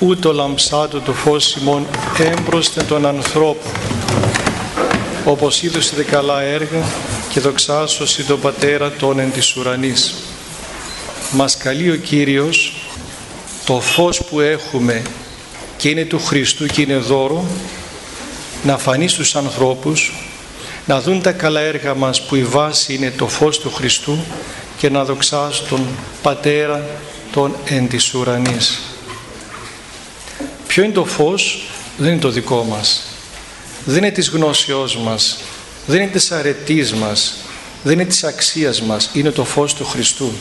ούτω λαμψάτω το φως ημών έμπροσθεν των ανθρώπων, όπως είδωσε δε καλά έργα και δοξάσωση τον Πατέρα των εν της ουρανής. Μας καλεί ο Κύριος το φως που έχουμε και είναι του Χριστού και είναι δώρο, να φανεί στους ανθρώπους, να δουν τα καλά έργα μας που η βάση είναι το φως του Χριστού και να δοξάσουν τον Πατέρα των εν της ουρανής. Ποιο είναι το φως? Δεν είναι το δικό μας, δεν είναι της γνώσεώς μας, δεν είναι της αρετής μας, δεν είναι της αξίας μας, είναι το φως του Χριστού.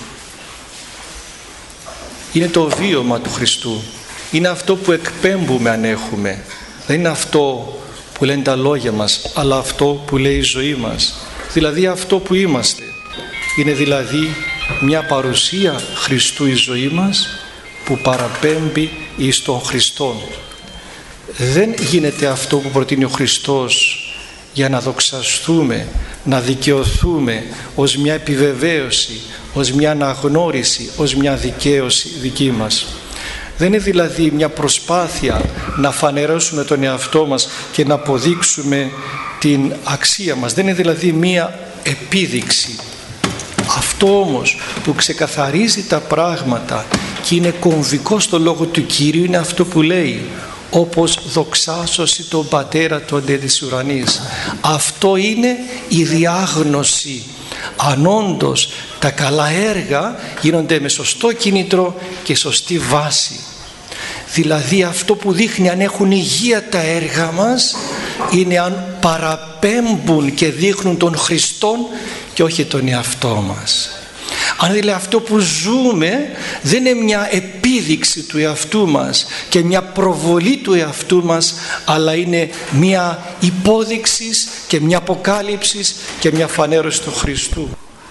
Είναι το βίωμα του Χριστού, είναι αυτό που εκπέμπουμε αν έχουμε, δεν είναι αυτό που λένε τα λόγια μας, αλλά αυτό που λέει η ζωή μας, δηλαδή αυτό που είμαστε. Είναι δηλαδή μια παρουσία Χριστού η ζωή μας που παραπέμπει εις τον Χριστό. Δεν γίνεται αυτό που προτείνει ο Χριστός για να δοξαστούμε, να δικαιωθούμε ως μια επιβεβαίωση, ως μια αναγνώριση, ως μια δικαίωση δική μας. Δεν είναι δηλαδή μια προσπάθεια να φανερώσουμε τον εαυτό μας και να αποδείξουμε την αξία μας. Δεν είναι δηλαδή μια επίδειξη. Αυτό όμως που ξεκαθαρίζει τα πράγματα και είναι κομβικό στο λόγο του Κύριου είναι αυτό που λέει, όπως δοξάσωση τον Πατέρα του αντε της ουρανής. Αυτό είναι η διάγνωση αν όντως τα καλά έργα γίνονται με σωστό κίνητρο και σωστή βάση. Δηλαδή αυτό που δείχνει αν έχουν υγεία τα έργα μας είναι αν παραπέμπουν και δείχνουν τον Χριστόν και όχι τον εαυτό μας. Αν δηλαδή αυτό που ζούμε δεν είναι μια επίδειξη του εαυτού μας και μια προβολή του εαυτού μας, αλλά είναι μια υπόδειξη και μια αποκάλυψη και μια φανέρωση του Χριστού.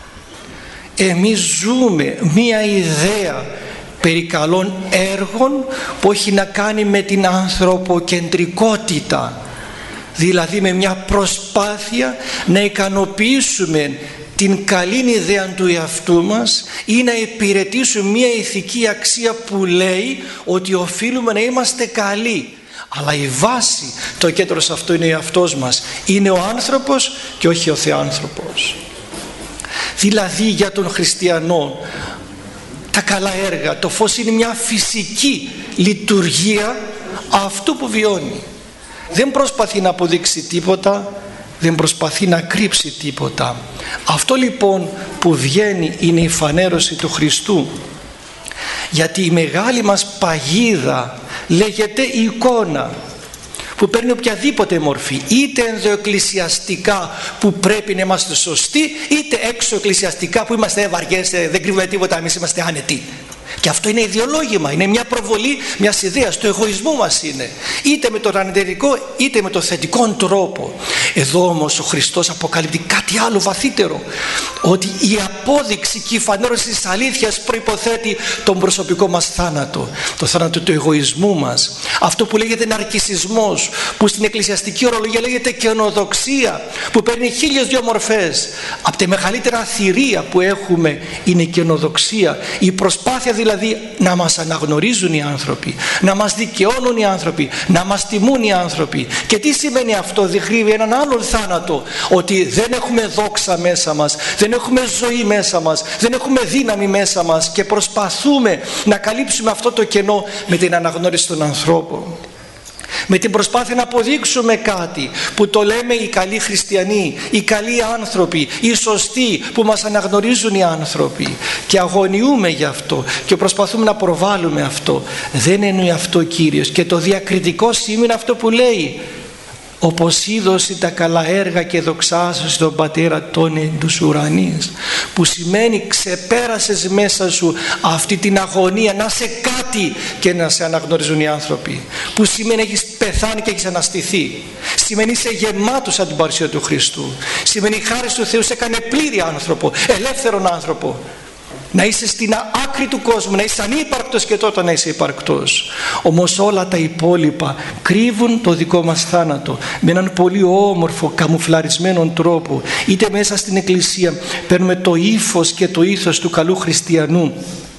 Εμείς ζούμε μια ιδέα περί καλών έργων που έχει να κάνει με την ανθρωποκεντρικότητα, δηλαδή με μια προσπάθεια να ικανοποιήσουμε την καλή ιδέα του εαυτού μας ή να υπηρετήσουμε μια ηθική αξία που λέει ότι οφείλουμε να είμαστε καλοί. Αλλά η βάση, το κέντρο σε αυτό είναι ο εαυτός μας. Είναι ο άνθρωπος και όχι ο θεάνθρωπος. Δηλαδή για τον χριστιανό τα καλά έργα, το φως είναι μια φυσική λειτουργία αυτού που βιώνει. Δεν προσπαθεί να αποδείξει τίποτα, δεν προσπαθεί να κρύψει τίποτα. Αυτό λοιπόν που βγαίνει είναι η φανέρωση του Χριστού. Γιατί η μεγάλη μας παγίδα λέγεται η εικόνα, που παίρνει οποιαδήποτε μορφή, είτε ενδοεκκλησιαστικά που πρέπει να είμαστε σωστοί, είτε έξω εκκλησιαστικά που είμαστε βαριές, δεν κρύβουμε τίποτα, εμείς είμαστε άνετοι. Και αυτό είναι ιδεολόγημα, είναι μια προβολή μιας ιδέας, του εγωισμού μας είναι, είτε με τον αρνητικό είτε με τον θετικό τρόπο. Εδώ όμως ο Χριστός αποκαλύπτει κάτι άλλο βαθύτερο, ότι η απόδειξη και η φανέρωση της αλήθειας προϋποθέτει τον προσωπικό μας θάνατο, το θάνατο του εγωισμού μας, αυτό που λέγεται ναρκισσισμός, που στην εκκλησιαστική ορολογία λέγεται καινοδοξία, που παίρνει 1002 μορφές. Από τη μεγαλύτερα θηρία που έχουμε είναι η καινοδοξία, η προσπάθεια δηλαδή να μας αναγνωρίζουν οι άνθρωποι, να μας δικαιώνουν οι άνθρωποι, να μας τιμούν οι άνθρωποι. Και τι σημαίνει αυτό? Δείχνει έναν άλλον θάνατο, ότι δεν έχουμε δόξα μέσα μας, δεν έχουμε ζωή μέσα μας, δεν έχουμε δύναμη μέσα μας και προσπαθούμε να καλύψουμε αυτό το κενό με την αναγνώριση των ανθρώπων, με την προσπάθεια να αποδείξουμε κάτι που το λέμε οι καλοί χριστιανοί, οι καλοί άνθρωποι, οι σωστοί που μας αναγνωρίζουν οι άνθρωποι, και αγωνιούμε γι' αυτό και προσπαθούμε να προβάλλουμε αυτό. Δεν εννοεί αυτό ο Κύριος, και το διακριτικό σημείο είναι αυτό που λέει, όπως είδωσε τα καλά έργα και δοξάσωσε τον Πατέρα των εν τους ουρανείς, που σημαίνει ξεπέρασες μέσα σου αυτή την αγωνία να είσαι κάτι και να σε αναγνωρίζουν οι άνθρωποι, που σημαίνει έχεις πεθάνει και έχεις αναστηθεί, σημαίνει είσαι γεμάτος από την παρουσία του Χριστού, σημαίνει η χάρις του Θεού σε έκανε πλήρη άνθρωπο, ελεύθερον άνθρωπο, να είσαι στην άκρη του κόσμου, να είσαι ανύπαρκτος και τότε να είσαι υπαρκτός. Όμως όλα τα υπόλοιπα κρύβουν το δικό μας θάνατο με έναν πολύ όμορφο καμουφλαρισμένο τρόπο. Είτε μέσα στην εκκλησία παίρνουμε το ύφος και το ήθος του καλού χριστιανού,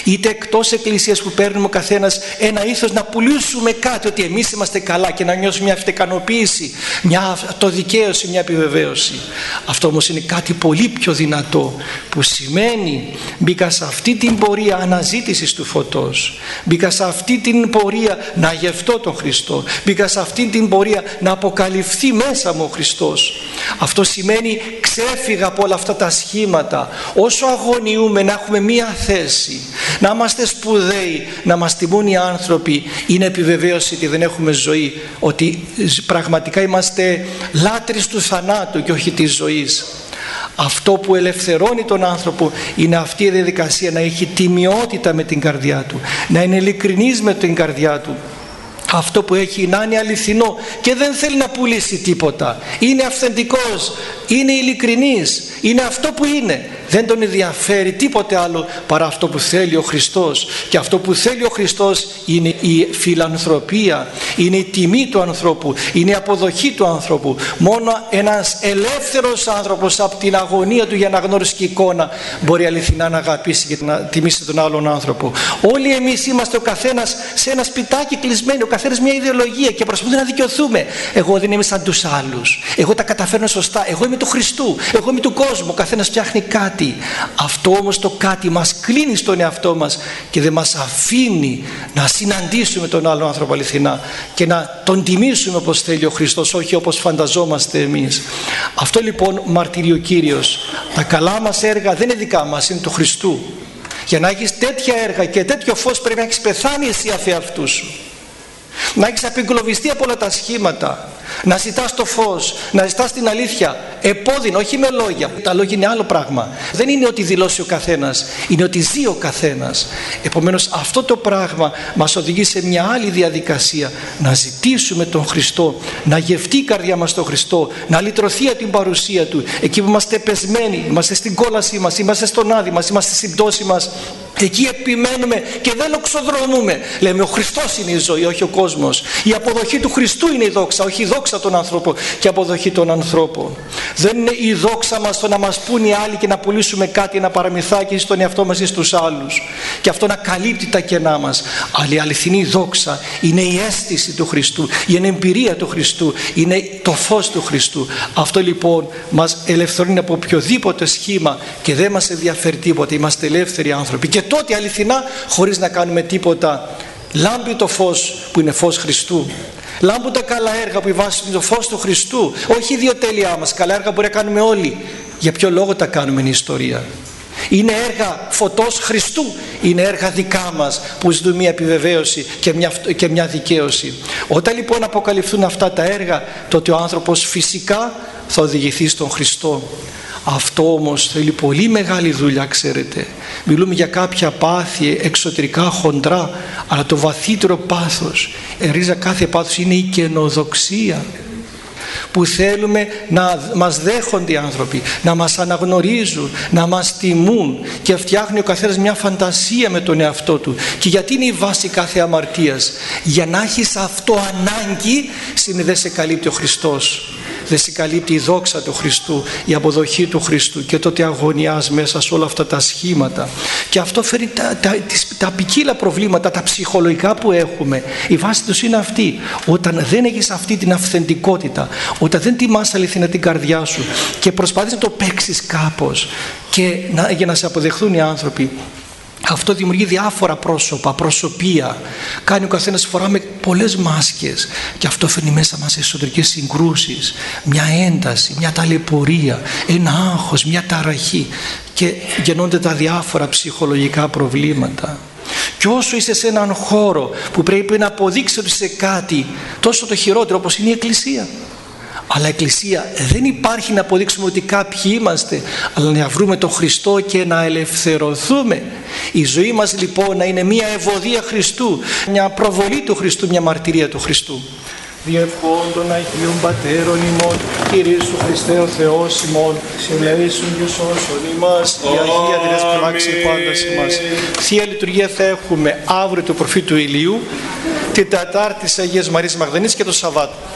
είτε εκτός εκκλησίας που παίρνουμε ο καθένας ένα ήθος να πουλήσουμε κάτι, ότι εμείς είμαστε καλά και να νιώσουμε μια αυτοικανοποίηση, μια αυτοδικαίωση, μια επιβεβαίωση. Αυτό όμως είναι κάτι πολύ πιο δυνατό, που σημαίνει μπήκα σε αυτή την πορεία αναζήτησης του φωτός, μπήκα σε αυτή την πορεία να γευτώ τον Χριστό, μπήκα σε αυτή την πορεία να αποκαλυφθεί μέσα μου ο Χριστός. Αυτό σημαίνει ξέφυγα από όλα αυτά τα σχήματα. Όσο αγωνιούμε να έχουμε μία θέση, να είμαστε σπουδαίοι, να μας τιμούν οι άνθρωποι, είναι επιβεβαίωση ότι δεν έχουμε ζωή, ότι πραγματικά είμαστε λάτρεις του θανάτου και όχι της ζωής. Αυτό που ελευθερώνει τον άνθρωπο είναι αυτή η διαδικασία, να έχει τιμιότητα με την καρδιά του, να είναι ειλικρινής με την καρδιά του. Αυτό που έχει να είναι αληθινό και δεν θέλει να πουλήσει τίποτα, είναι αυθεντικός, είναι ειλικρινής, είναι αυτό που είναι, δεν τον ενδιαφέρει τίποτε άλλο παρά αυτό που θέλει ο Χριστός. Και αυτό που θέλει ο Χριστός είναι η φιλανθρωπία, είναι η τιμή του ανθρώπου, είναι η αποδοχή του ανθρώπου. Μόνο ένας ελεύθερος άνθρωπος από την αγωνία του για να γνωρίσει και εικόνα μπορεί αληθινά να αγαπήσει και να τιμήσει τον άλλον άνθρωπο. Όλοι εμείς είμαστε ο καθένας σε ένα σπιτάκι κλεισμένοι, ο καθένας μια ιδεολογία και προσπαθούμε να δικαιωθούμε. Εγώ δεν είμαι σαν τους άλλους, εγώ τα καταφέρνω σωστά, εγώ είμαι του Χριστού, εγώ είμαι του κόσμου. Ο καθένας φτιάχνει κάτι. Αυτό όμως το κάτι μας κλείνει στον εαυτό μας και δεν μας αφήνει να συναντήσουμε τον άλλον άνθρωπο αληθινά και να τον τιμήσουμε όπως θέλει ο Χριστός, όχι όπως φανταζόμαστε εμείς. Αυτό λοιπόν μαρτυρεί ο Κύριος. Τα καλά μας έργα δεν είναι δικά μας, είναι του Χριστού. Για να έχεις τέτοια έργα και τέτοιο φως πρέπει να έχεις πεθάνει εσύ αφ' εαυτού σου, να έχεις απεγκλωβιστεί από όλα τα σχήματα, να ζητάς το φως, να ζητάς την αλήθεια επώδυνο, όχι με λόγια. Τα λόγια είναι άλλο πράγμα, δεν είναι ότι δηλώσει ο καθένας, είναι ότι ζει ο καθένας. Επομένως αυτό το πράγμα μας οδηγεί σε μια άλλη διαδικασία, να ζητήσουμε τον Χριστό, να γευτεί η καρδιά μας τον Χριστό, να λυτρωθεί από την παρουσία Του. Εκεί που είμαστε πεσμένοι, είμαστε στην κόλασή μας, είμαστε στον άδει μας, είμαστε στην πτώση μας, εκεί επιμένουμε και δεν λοξοδρομούμε. Λέμε ο Χριστός είναι η ζωή, όχι ο κόσμος. Η αποδοχή του Χριστού είναι η δόξα, όχι η δόξα των ανθρώπων και η αποδοχή των ανθρώπων. Δεν είναι η δόξα μας το να μας πούν οι άλλοι και να πουλήσουμε κάτι, ένα παραμυθάκι στον εαυτό μας ή στους άλλους, και αυτό να καλύπτει τα κενά μας. Αλλά η αληθινή δόξα είναι η αίσθηση του Χριστού, είναι η εμπειρία του Χριστού, είναι το φως του Χριστού. Αυτό λοιπόν μας ελευθερώνει από οποιοδήποτε σχήμα και δεν μας ενδιαφέρει τίποτα. Είμαστε ελεύθεροι άνθρωποι και τότε αληθινά, χωρίς να κάνουμε τίποτα, λάμπει το φως που είναι φως Χριστού. Λάμπουν τα καλά έργα που βάζουν το φως του Χριστού, όχι η ιδιοτέλειά μας. Καλά έργα μπορεί να κάνουμε όλοι. Για ποιο λόγο τα κάνουμε, είναι η ιστορία. Είναι έργα φωτός Χριστού, είναι έργα δικά μας που ζητούν μια επιβεβαίωση και μια δικαίωση. Όταν λοιπόν αποκαλυφθούν αυτά τα έργα, τότε ο άνθρωπος φυσικά θα οδηγηθεί στον Χριστό. Αυτό όμως θέλει πολύ μεγάλη δουλειά, ξέρετε. Μιλούμε για κάποια πάθη εξωτερικά χοντρά, αλλά το βαθύτερο πάθος, ρίζα κάθε πάθος είναι η καινοδοξία, που θέλουμε να μας δέχονται οι άνθρωποι, να μας αναγνωρίζουν, να μας τιμούν, και φτιάχνει ο καθένας μια φαντασία με τον εαυτό του. Και γιατί είναι η βάση κάθε αμαρτίας? Για να έχεις αυτό ανάγκη, δεν σε καλύπτει ο Χριστός, δεν σε καλύπτει η δόξα του Χριστού, η αποδοχή του Χριστού, και τότε αγωνιάς μέσα σε όλα αυτά τα σχήματα. Και αυτό φέρνει τα ποικίλα προβλήματα, τα ψυχολογικά που έχουμε. Η βάση τους είναι αυτή. Όταν δεν έχεις αυτή την αυθεντικότητα, όταν δεν τιμάς αληθινά την καρδιά σου και προσπαθείς να το παίξεις κάπως και για να σε αποδεχθούν οι άνθρωποι, αυτό δημιουργεί διάφορα πρόσωπα, προσωπία. Κάνει ο καθένας, φοράμε πολλές μάσκες, και αυτό φέρνει μέσα μας εσωτερικές συγκρούσεις, μια ένταση, μια ταλαιπωρία, ένα άγχος, μια ταραχή, και γεννώνται τα διάφορα ψυχολογικά προβλήματα. Και όσο είσαι σε έναν χώρο που πρέπει να αποδείξεις ότι είσαι κάτι, τόσο το χειρότερο, όπως είναι η Εκκλησία. Αλλά η Εκκλησία δεν υπάρχει να αποδείξουμε ότι κάποιοι είμαστε, αλλά να βρούμε τον Χριστό και να ελευθερωθούμε. Η ζωή μας λοιπόν να είναι μια ευωδία Χριστού, μια προβολή του Χριστού, μια μαρτυρία του Χριστού. Διευχών των Αγίων Πατέρων ημών, Κυρίσου Χριστέ ο Θεός ημών, συλλέησον και σώσον ημάς, η Αγία Δρες πράξει πάντας ημάς. Θεία Λειτουργία θα έχουμε αύριο το προφήτου Ηλίου, την Τετάρτη της Αγίας Μαρίας Μαγδαληνής και το Σαββάτο.